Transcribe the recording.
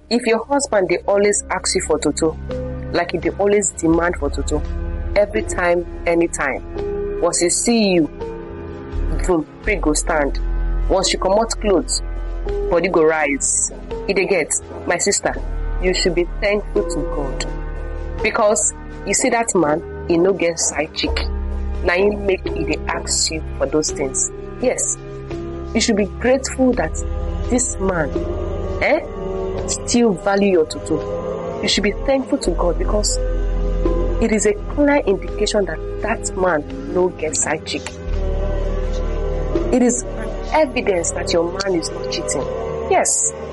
If your husband, they always ask you for toto, like if they always demand for toto, every time, anytime, once he see you, boom, pray go stand. Once you come out clothes, body go rise. He dey get, my sister, you should be thankful to God. Because you see that man, he no get side chick. Now he make he dey ask you for those things. Yes, you should be grateful that this man, still value your toto. You should be thankful to God because it is a clear indication that that man no get side chick. It is an evidence that your man is not cheating. Yes,